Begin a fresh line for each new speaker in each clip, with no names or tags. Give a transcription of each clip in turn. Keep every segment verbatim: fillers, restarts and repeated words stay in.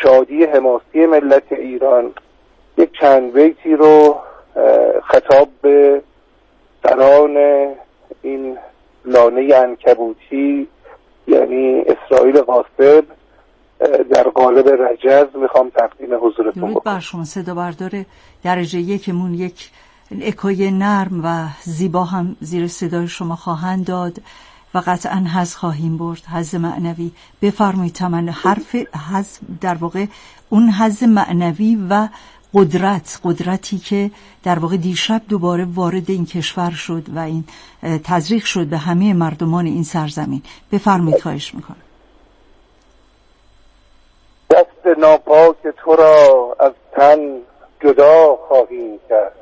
شادی حماسی ملت ایران یک چند بیتی رو خطاب به سران این لانه عنکبوتی یعنی اسرائیل غاصب در قالب رجز میخوام تقدیم حضورتون
بکنم. بر شما صدا بردار درجه یکمون یک اکوی نرم و زیبا هم زیر صدای شما خواهند داد و قطعا حظ خواهیم برد، حظ معنوی. بفرمایید تمن حرف حظ، در واقع اون حظ معنوی و قدرت قدرتی که در واقع دیشب دوباره وارد این کشور شد و این تزریق شد به همه مردمان این سرزمین. بفرمایید، خواهش میکنم.
دست ناپاک تو را از تن جدا خواهیم کرد،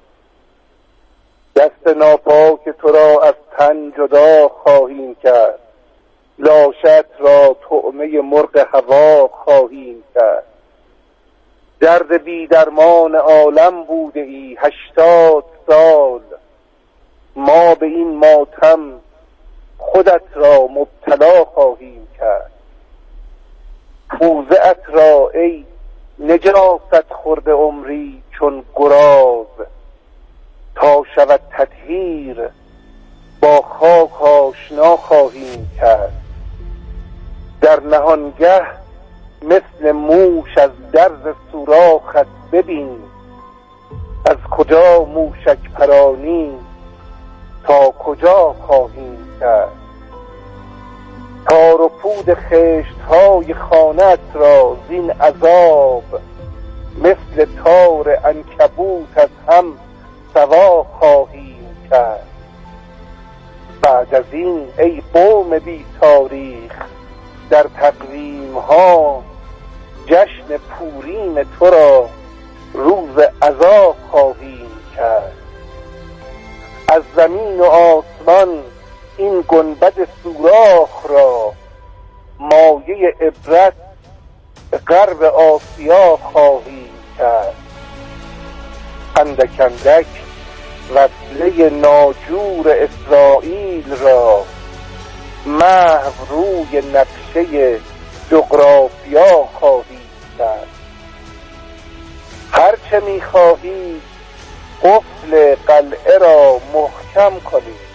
دست ناپاک تو را از تن جدا خواهیم کرد، لاشت را طعمه مرغ هوا خواهیم کرد. درد بی درمان عالم بوده ای هشتاد سال، ما به این ماتم خودت را مبتلا خواهیم کرد. پوزه‌ات را ای نجاست خورده عمری چون گراز، تا شود تطهیر با خاک آشنا خواهیم کرد. در نهانگه مثل موش از درز سوراخت ببین، از کجا موشک پرانی تا کجا خواهیم کرد. تار و پود خشت های خانت را زین عذاب، مثل تار عنکبوت از هم سوا خواهیم کرد. بعد از این ای قوم بی تاریخ در تقویم ها، جشن پوریم تو را روز عزا خواهیم کرد. از زمین و آسمان این گنبد سوراخ را، مایه عبرت به غرب آسیا خواهیم کرد. اندک اندک وصله ناجور اسرائیل را، محو روی نقشه جغرافیا خواهیم کرد. هرچه می‌خواهی قفل قلعه را محکم کنید،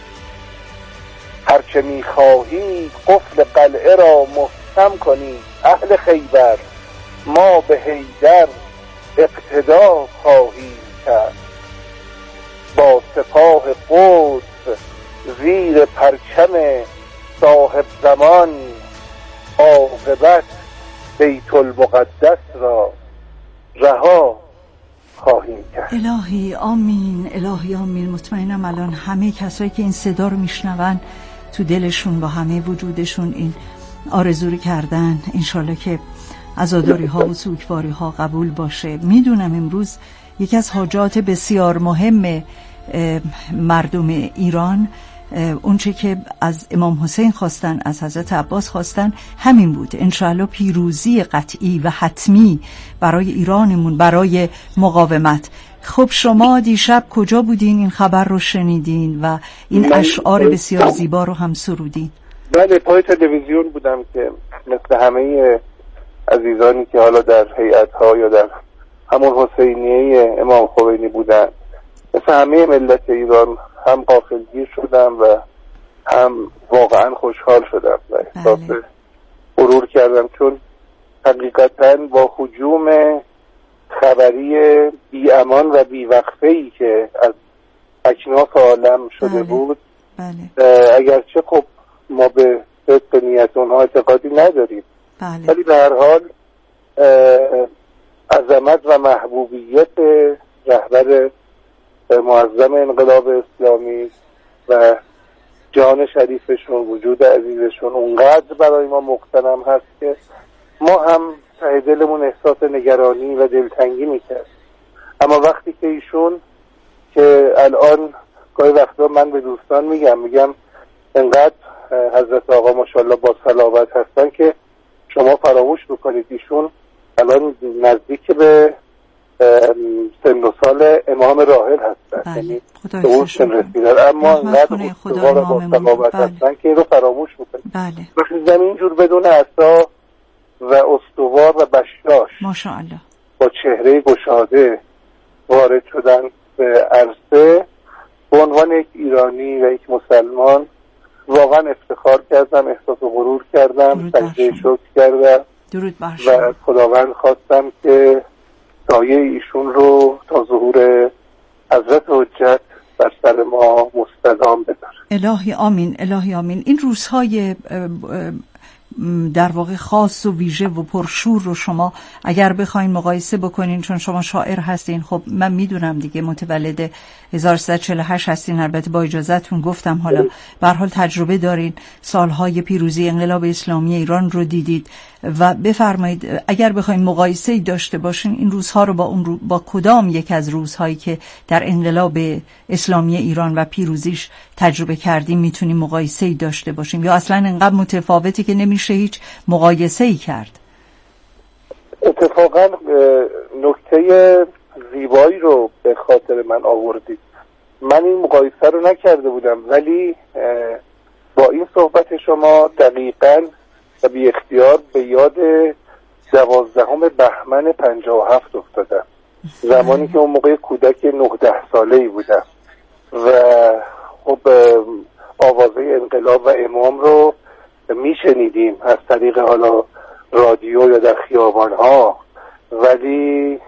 هرچه می‌خواهی قفل قلعه را محکم کنید. اهل خیبر ما به حیدر اقتدا خواهیم کرد. با سپاه قدس زیر پرچم صاحب زمان، عاقبت بیت المقدس را رها خواهیم کرد.
الهی آمین، الهی آمین. مطمئنم الان همه کسایی که این صدا رو میشنون تو دلشون با همه وجودشون این آرزو رو کردن. انشالله که عزاداری ها و سوگواری ها قبول باشه. میدونم امروز یکی از حاجات بسیار مهم مردم ایران، اونچه که از امام حسین خواستن، از حضرت عباس خواستن، همین بود. انشاءالله پیروزی قطعی و حتمی برای ایرانمون، برای مقاومت. خب شما دیشب کجا بودین این خبر رو شنیدین و این اشعار بسیار زیبا رو هم سرودین؟
بله، پای تلویزیون بودم که مثل همه عزیزانی که حالا در هیئت‌ها یا در همون حسینیه امام خمینی بودن، مثل همه ملت ایران هم غافلگیر شدم و هم واقعا خوشحال شدم و احساس غرور کردم، چون حقیقتا با هجوم خبری بی امان و بی وقفه‌ای که از اکناف عالم شده بله. بود بله. اگرچه خب ما به صدق نیت اونها اعتقادی نداریم، بله. ولی به هر حال عظمت و محبوبیت رهبر معظم انقلاب اسلامی و جان شریفشون، وجود عزیزشون اونقدر برای ما مقتنم هست که ما هم ته دلمون احساس نگرانی و دلتنگی میکرد. اما وقتی که ایشون که الان گاهی وقتا من به دوستان میگم میگم انقدر حضرت آقا ماشاءالله با صلابت هستن که شما فراموش بکنید ایشون الان نزدیک به سن و سال امام راحل هستن، یعنی به اون سن رسیدن، اما انقدر استوار و با صلابت هستن که این رو فراموش بکنید. وقتی زمین جور بدون عصا و استوار افتخار و بشاش
ماشاءالله
با چهره گشاده وارد شدن به عرصه، به عنوان یک ایرانی و یک مسلمان واقعا افتخار کردم، احساس غرور کردم، سجده شکر کردم
درود بر
و از خداوند خواستم که سایه ایشون رو تا ظهور حضرت حجت بر سر ما مستدام بدار.
الهی آمین، الهی آمین. این روزهای در واقع خاص و ویژه و پرشور رو شما اگر بخواین مقایسه بکنین، چون شما شاعر هستین، خب من میدونم دیگه متولد هزار و سیصد و چهل و هشت هستین، البته با اجازهتون گفتم، حالا به هر حال تجربه دارین، سالهای پیروزی انقلاب اسلامی ایران رو دیدید و بفرمایید اگر بخواین مقایسه‌ای داشته باشین این روزها رو با اون رو با کدام یک از روزهایی که در انقلاب اسلامی ایران و پیروزیش تجربه کردیم میتونیم مقایسه‌ای داشته باشیم، یا اصلا انقدر متفاوتی که نمیشه هیچ مقایسه‌ای کرد؟
اتفاقا نکته زیبایی رو به خاطر من آوردید. من این مقایسه رو نکرده بودم، ولی با این صحبت شما دقیقاً و بی اختیار به یاد دوازدهم بهمن پنجاه و هفت افتادم، زمانی که اون موقع کودک نه ده ساله‌ای بودم و خب آوازه انقلاب و امام رو میشنیدیم از طریق حالا رادیو یا در خیابان‌ها، ولی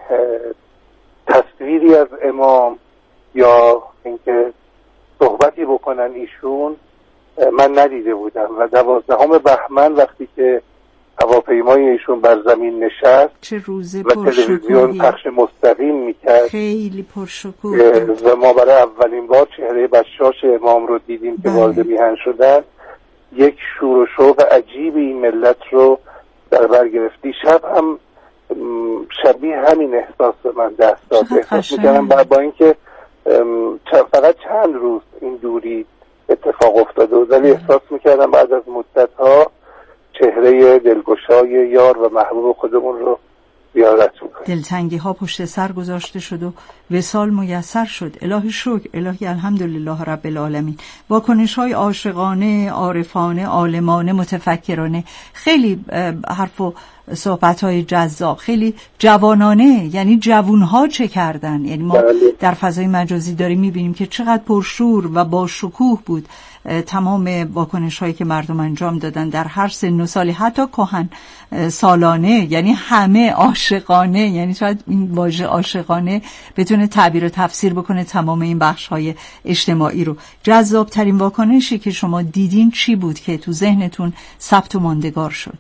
تصویری از امام یا اینکه صحبتی بکنن ایشون من ندیده بودم. و دوازدهم بهمن وقتی که هواپیمای ایشون بر زمین نشست
چه روز
و تلویزیون پخش مستقیم میکرد،
خیلی پرشکوه
و ما برای اولین بار چهره بشاش امام رو دیدیم که وارد میهن شدن، یک شور و شوق عجیب این ملت رو در بر گرفتی. شب هم شبیه همین احساس من دست داد. احساس میکنم با اینکه فقط چند روز این دوری اتفاق افتاده و ولی احساس میکردم بعد از مدتها چهره دلگشای یار و محبوب خودمون رو زیارت میکنیم.
دلتنگی ها پشت سر گذاشته شد و وصال میسر شد. الهی شکر، الهی الحمدلله رب العالمین. واکنش های عاشقانه، عارفانه، عالمانه، متفکرانه، خیلی حرف و صحبت های جذاب، خیلی جوانانه، یعنی جوون ها چه کردن. یعنی ما در فضای مجازی داریم میبینیم که چقدر پرشور و با شکوه بود تمام واکنش هایی که مردم انجام دادن در هر سن و سالی، حتی کهن سالانه، یعنی همه عاشقانه. یعنی شاید این واژه عاشقانه بتونه تعبیر و تفسیر بکنه تمام این بخش های اجتماعی رو. جذاب ترین واکنشی که شما دیدین چی بود که تو ذهنتون ثبت و ماندگار شد؟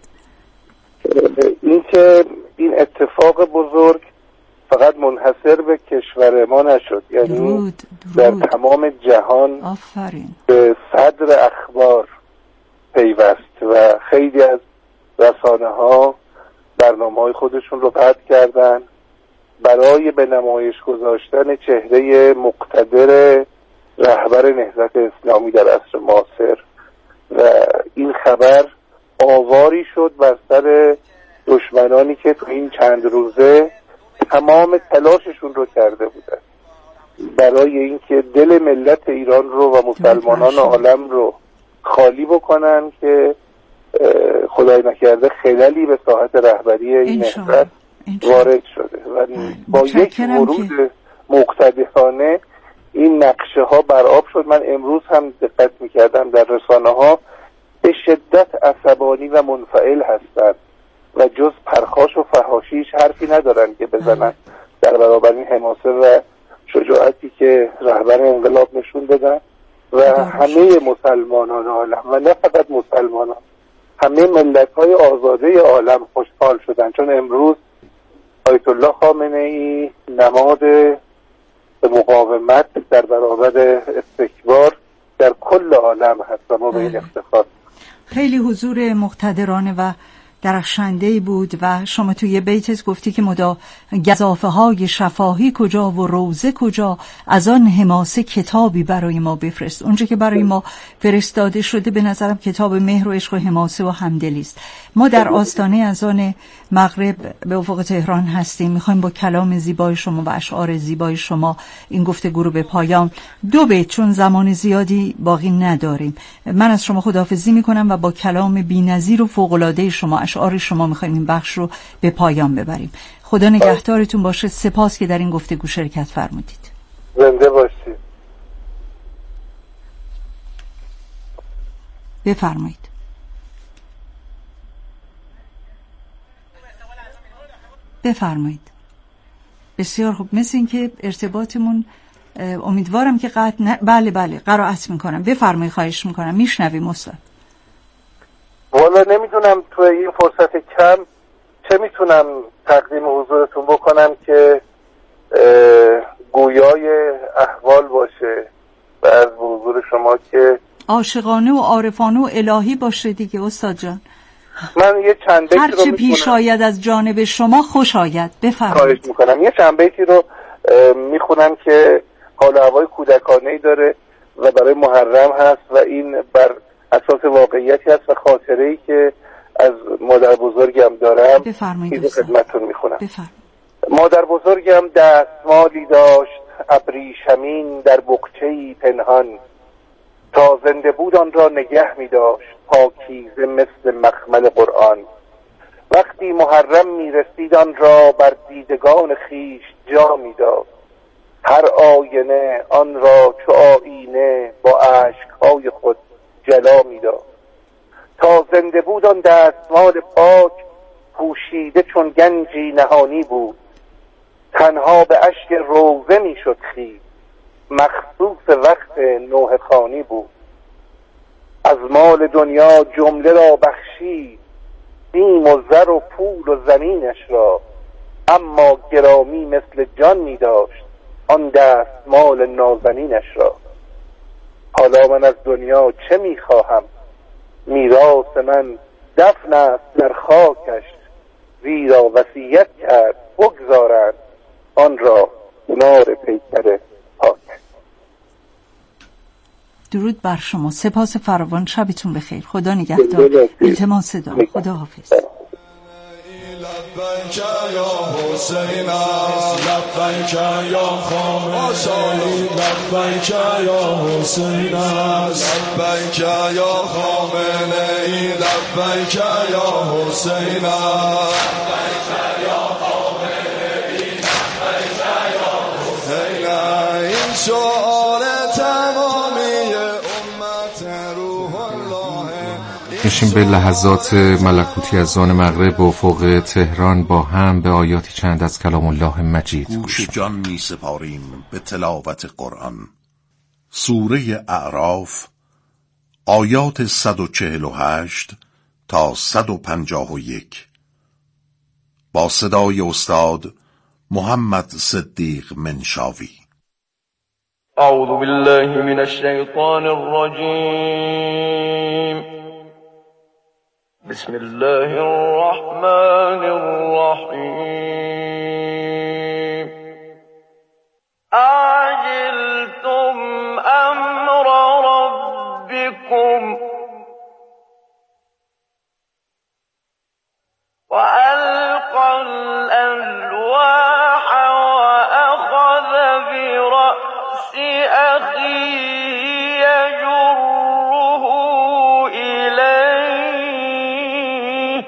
این که این اتفاق بزرگ فقط منحصر به کشور ما نشد، یعنی
درود،
درود. در تمام جهان
آفرین.
به صدر اخبار پیوست و خیلی از رسانه ها برنامه های خودشون رو قطع کردن برای به نمایش گذاشتن چهره مقتدر رهبر نهضت اسلامی در عصر معاصر و این خبر آواری شد بر سر دشمنانی که تو این چند روزه تمام تلاششون رو کرده بودن برای اینکه دل ملت ایران رو و مسلمانان عالم رو خالی بکنن که خدای نکرده خللی به ساحت رهبری این نهضت وارد شده و با یک ورود مقتدرانه این نقشه ها برآب شد. من امروز هم دقت میکردم در رسانه ها به شدت عصبانی و منفعل هستند و جز پرخاش و فحاشیش حرفی ندارن که بزنن در برابر این حماسه و شجاعتی که رهبر انقلاب نشون دادن و همه مسلمانان عالم و نه فقط مسلمانان، همه ملت‌های آزاده عالم خوشحال شدن، چون امروز آیت الله خامنه ای نماد مقاومت در برابر استکبار در کل عالم هست و ما به این افتخار.
خیلی حضور مقتدرانه و درخشنده‌ای بود و شما توی یه بیتت گفتی که مدا گزافه های شفاهی کجا و روزه کجا، از آن حماسه کتابی برای ما بفرست. اونجا که برای ما فرستاده شده به نظرم کتاب مهر و عشق و حماسه و همدلی است. ما در آستانه اذان مغرب به افق تهران هستیم، میخوایم با کلام زیبای شما و اشعار زیبای شما این گفتگو رو به پایان. دو بیت چون زمان زیادی باقی نداریم، من از شما خداحافظی میکنم و با کلام بی‌نظیر و فوق‌العاده شما اشعار شما میخوایم این بخش رو به پایان ببریم. خدا نگهدارتون باشه. سپاس که در این گفتگو شرکت فرمودید.
زنده باشید.
بفرمایید. بفرمایید. بسیار خوب. مثل این که ارتباطمون امیدوارم که قطع نه. بله بله قرائت میکنم. بفرمایید. خواهش میکنم. میشنویم استاد.
والا نمیدونم تو این فرصت کم چه میتونم تقدیم حضورتون بکنم که گویای احوال باشه و از حضور شما که
عاشقانه و عارفانه و الهی باشه دیگه استاد جان.
من یه چند بیتی
هر
رو
چه پیش آید از جانب شما خوش آید. بفرمایید.
خواهش میکنم. یه چند بیتی رو میخونم که حال و هوای کودکانه‌ای داره و برای محرم هست و این بر اساس واقعیتی هست و خاطره‌ای که از مادر بزرگم دارم.
بفرمایید.
این خدمتتون میخونم.
بفرمایید.
مادر بزرگم دستمالی داشت ابریشمین در بقچه‌ای پنهان، تا زنده بود آن را نگه می داشت پاکیزه مثل مخمل قرآن. وقتی محرم می رسید آن را بر دیدگان خیش جا می داد، هر آینه آن را چو آینه با اشکهای خود جلا می داد. تا زنده بود آن دستمال پاک پوشیده چون گنجی نهانی بود، تنها به اشک روزه می شد خیز، مخصوص وقت نوحه خوانی بود. از مال دنیا جمله را بخشید، سیم و زر و پول و زمینش را، اما گرامی مثل جان می داشت آن دست مال نازنینش را. حالا من از دنیا چه می خواهم، میراث من دفن است در خاکش، زیرا وصیت کرد بگذارند آن را کنار پیکر پاک.
درود بر شما. سپاس فراوان. شبتون بخیر. خدا نگهدار. التماس دارم. خدا حافظ.
لبیک یا حسین لبیک یا خامنه‌ای لبیک یا حسین لبیک یا خامنه‌ای لبیک یا حسین لبیک یا خامنه‌ای لبیک یا حسین. این شعار تمامی امت روح الله.
میشیم به لحظات ملکوتی از آن مغرب و افق تهران با هم به آیاتی چند از کلام الله مجید
گوش جان می سپاریم به تلاوت قرآن. سوره اعراف آیات صد و چهل و هشت تا صد و پنجاه و یک با صدای استاد محمد صدیق منشاوی.
اعوذ بالله من الشیطان الرجیم. بسم الله الرحمن الرحیم. اعجلتم امر ربكم وألقى الألواح وأخذ برأس أخيه يجره إليه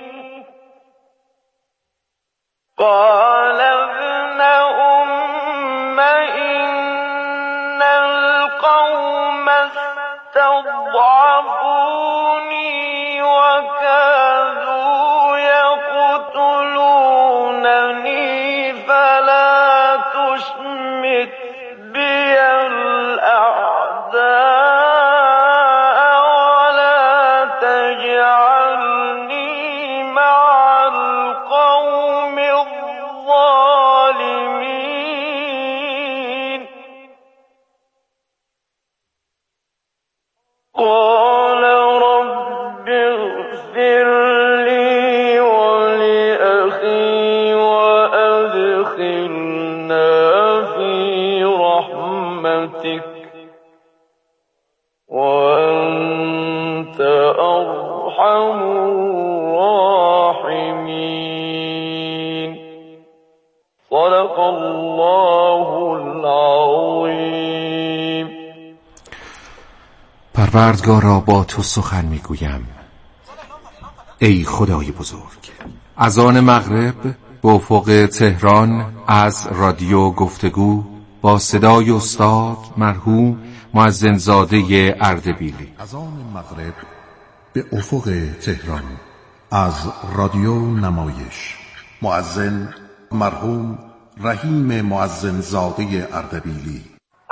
قال ابن أم إن القوم استضعفوني وكادوا يقتلونني فلا تشمت بي الأعداء ولا تجعلني مع القوم الظالمين. قال رب اغفر لي ولأخي وأدخلنا في رحمتك وأنت أرحم الراحمين. صدق الله العظيم.
پروردگارا با تو سخن میگویم، ای خدای بزرگ. اذان مغرب به افق تهران از رادیو گفتگو با صدای استاد مرحوم مؤذن زاده اردبیلی.
اذان مغرب به افق تهران از رادیو نمایش. مؤذن مرحوم رحیم مؤذن زاده اردبیلی.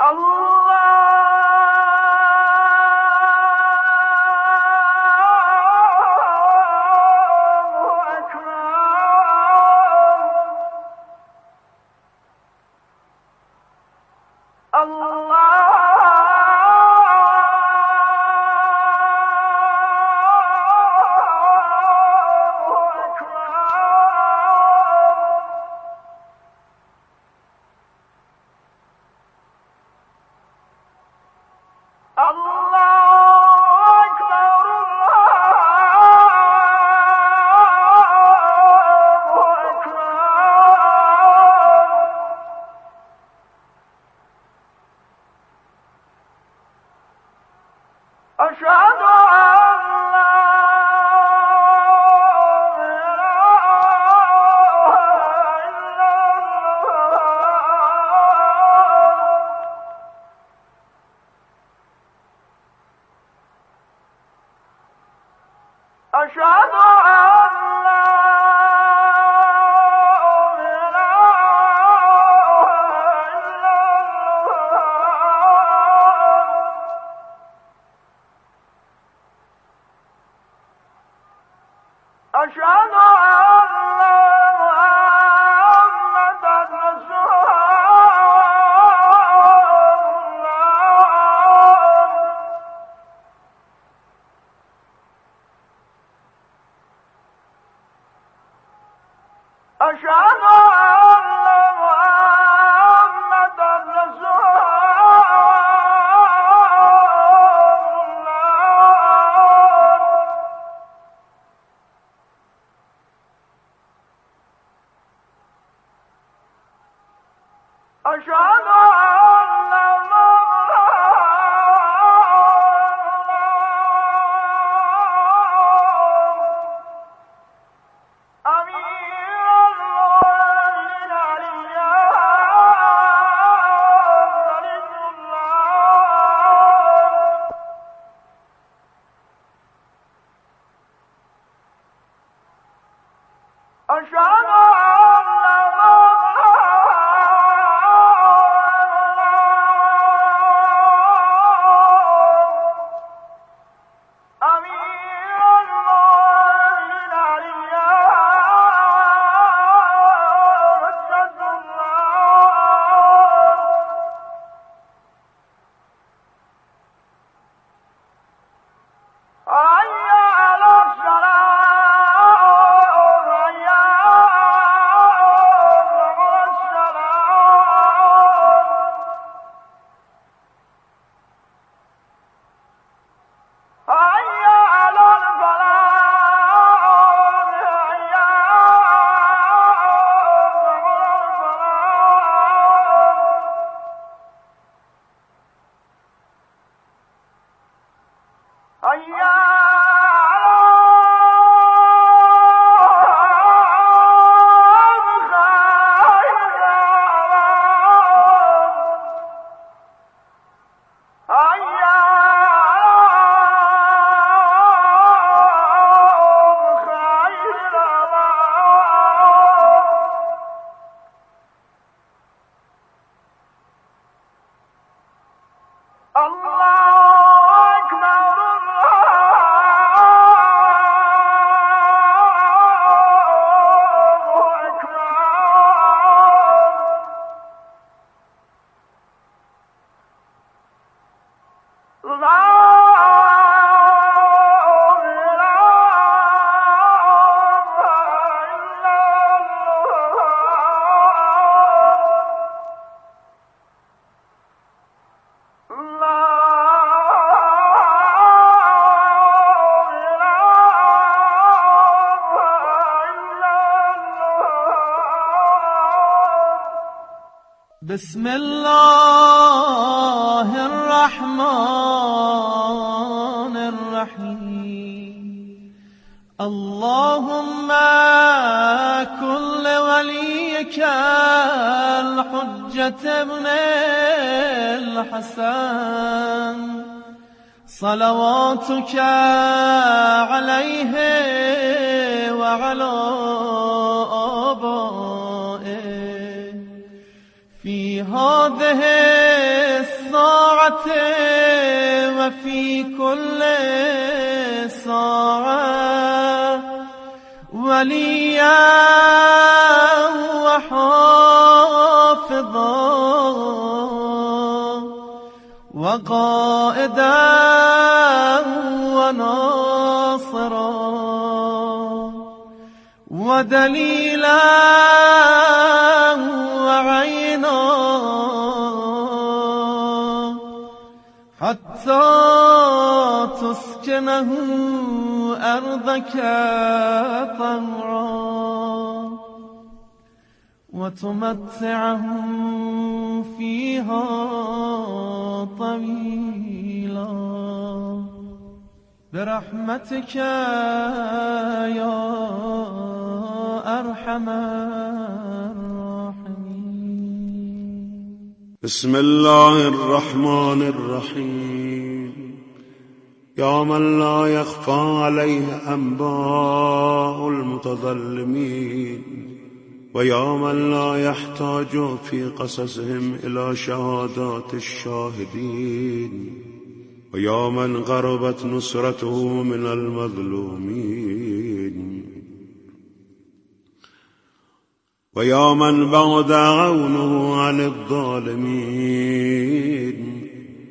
بسم الله الرحمن الرحیم اللهم كل وليك الحجة ابن الحسن صلواتك عليه وعلى آبائه في هذه الساعة وفي كل ساعة وليا وحافظا وقائدا وناصرا ودليلا وعينا حتى تسكنه أرضك طوعا وتمتعهم فيها طويلا برحمتك يا أرحم الراحمين.
بسم الله الرحمن الرحيم. يا من لا يخفى عليه أنباء المتظلمين ويا من لا يحتاج في قصصهم إلى شهادات الشاهدين ويا من غربت نصرته من المظلومين ويا من بعد عونه عن الظالمين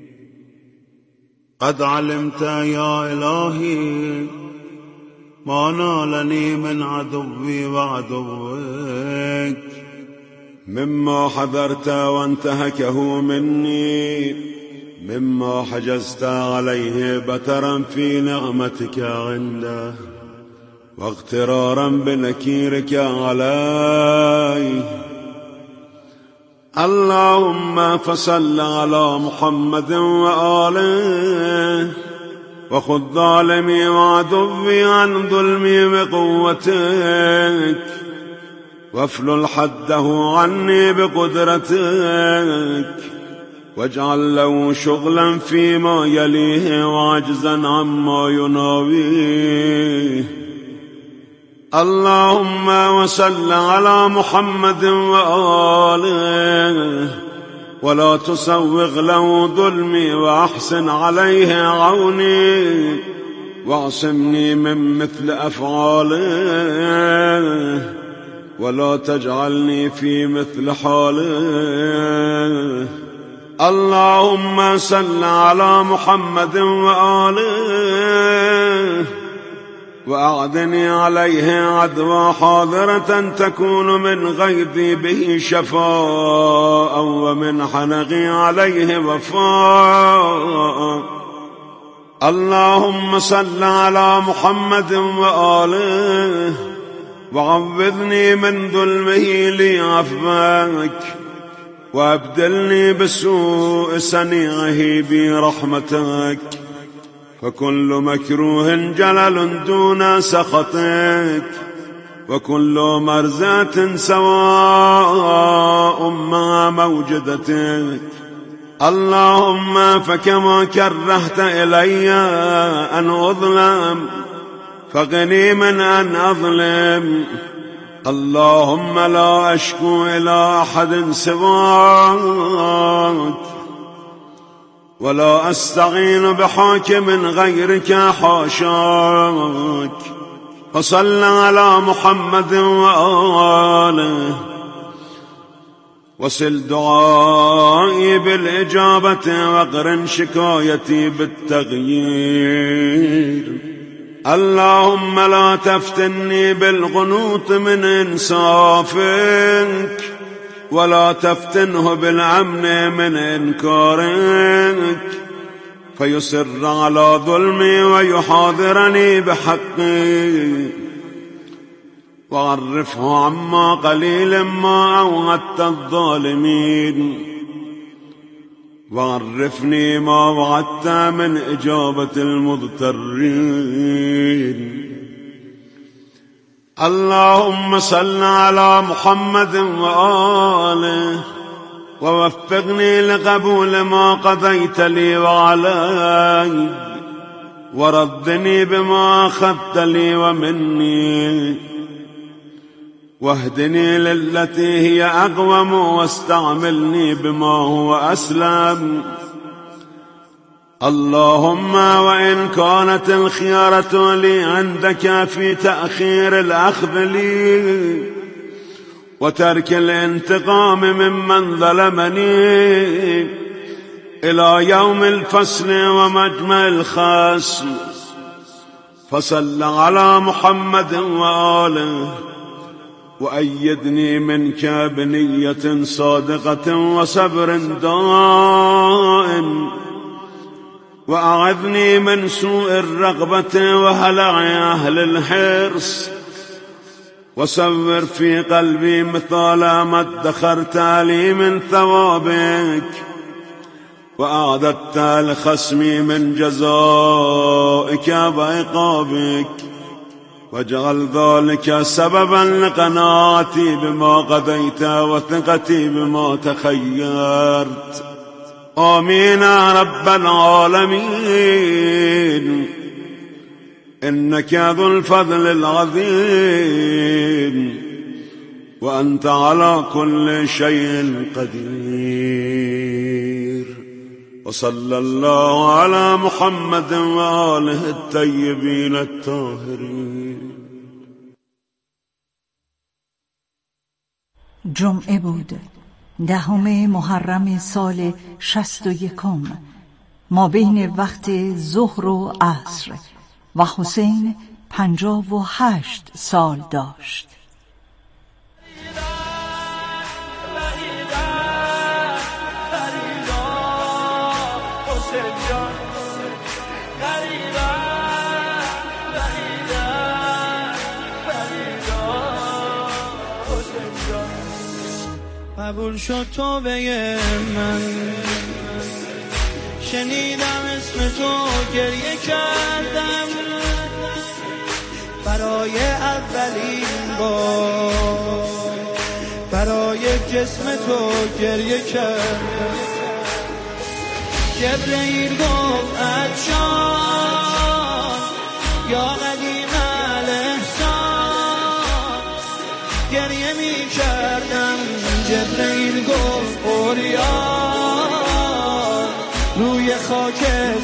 قد علمت يا إلهي ما نالني من عدوي وعدوك مما حذرت وانتهكه مني مما حجزت عليه بترا في نعمتك عنده واغترارا بنكيرك عليه. اللهم فصل على محمد وآله وخذ ظالمي وعدوي عن ظلمي بقوتك وافلل حده عني بقدرتك واجعل له شغلا فيما يليه وعجزا عما يناويه. اللهم وصل على محمد وآله ولا تسوغ له ظلمي وأحسن عليه عوني واعصمني من مثل أفعاله ولا تجعلني في مثل حاله. اللهم صل على محمد وآله وأعدني عليه عدوى حاضرة تكون من غيظي به شفاء ومن حنقي عليه وفاء. اللهم صل على محمد وآله وعوذني من ظلمه لي عفوك وابدلني بسوء صنيعه برحمتك فكل مكروه جلل دون سخطك وكل مرزات سواء مع موجدتك. اللهم فكما كرهت إلي أن أظلم فغني من أن أظلم. اللهم لا أشكو إلى أحد سواك ولا أستعين بحاكم غيرك حاشاك. فصل على محمد وآله وصل دعائي بالإجابة واقرن شكايتي بالتغيير. اللهم لا تفتني بالقنوط من إنصافك ولا تفتنه بالأمن من إنكارك فيصر على ظلمي ويحاضرني بحقي وعرفه عما قليل ما أوعدت الظالمين وعرفني ما وعدت من إجابة المضطرين. اللهم صل على محمد وآله ووفقني لقبول ما قضيت لي وعلي وردني بما أخذت لي ومني واهدني للتي هي أقوم واستعملني بما هو أسلم. اللهم وإن كانت الخيارة لي عندك في تأخير الأخذ لي وترك الانتقام ممن ظلمني إلى يوم الفصل ومجمع الخصم، فصل على محمد وآله وأيدني منك بنية صادقة وصبر دائم، وأعذني من سوء الرغبة وهلع أهل الحرص، وصور في قلبي مثال ما ادخرت لي من ثوابك وأعددت لخصمي من جزائك وعقابك، واجعل ذلك سببا لقناعتي بما قضيت وثقتي بما تخيرت. آمين يا رب العالمين، إنك ذو الفضل العظيم وأنت على كل شيء قدير. وصلى الله على محمد وآله الطيبين الطاهرين.
جمعه بود، دهم محرم سال شصت و یکم، ما بین وقت ظهر و عصر، و حسین پنجاه و هشت سال داشت.
قبول شد توبه من، شنیدم اسم تو گریه کردم، برای اولین بار برای جسم تو گریه کردم. جبرئیل گفت عطشان یا قدیم الاحسان، گریه می کردم. جبرئیل گفت اوریان روی خاک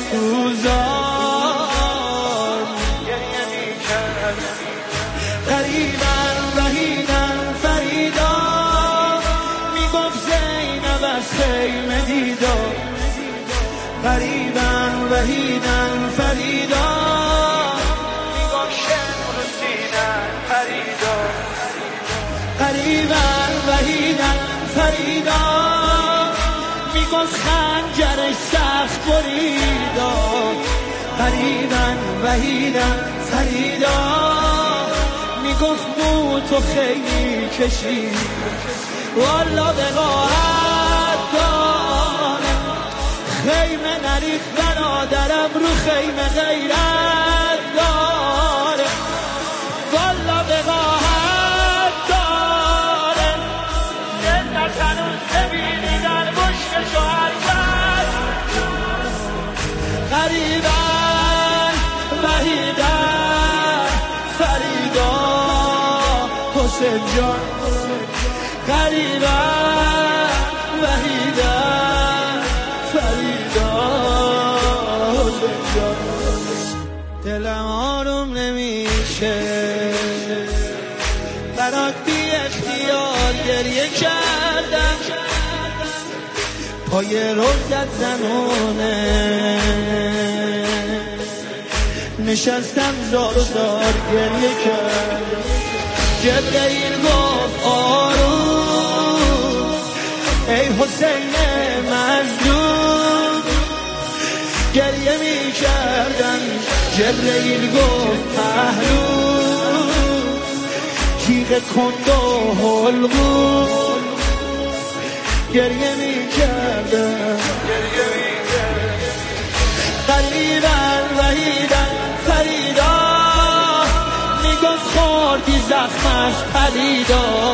سوزان، گریه می کردم. قریباً وحیداً فریدا می گفت زینب از خیمه دیدا، قریباً وحیداً فریدا می گفت شمر سینن فریدا، قریباً وحیداً فریدا می گفت خنجرش سخت بریدا، قریباً وحیداً فریدا می گفت مو تو خیلی کشید، والا به راحت دارم خیمه نریخ برادرم رو خیمه غیرت داره، والا به راحت داره جنت هنوز ببینی در مشک شوهر کرد. قریباً وحیداً فریدا حسین جان، قریباً وحیداً فریدا حسین جان. دلم آروم نمیشه برات بی اختیار گریه کردم، پای روزت زنونه نشستم زار و زار گریه کردم. جبرئیل گفت آروم ای حسین مظلوم، گریه می کردم. جبرئیل گفت پهلو تیغ کند و حلقوم، گریه می کردم. قریباً وحیداً فریدا می گفت خوردی زهر زخم از پدیدار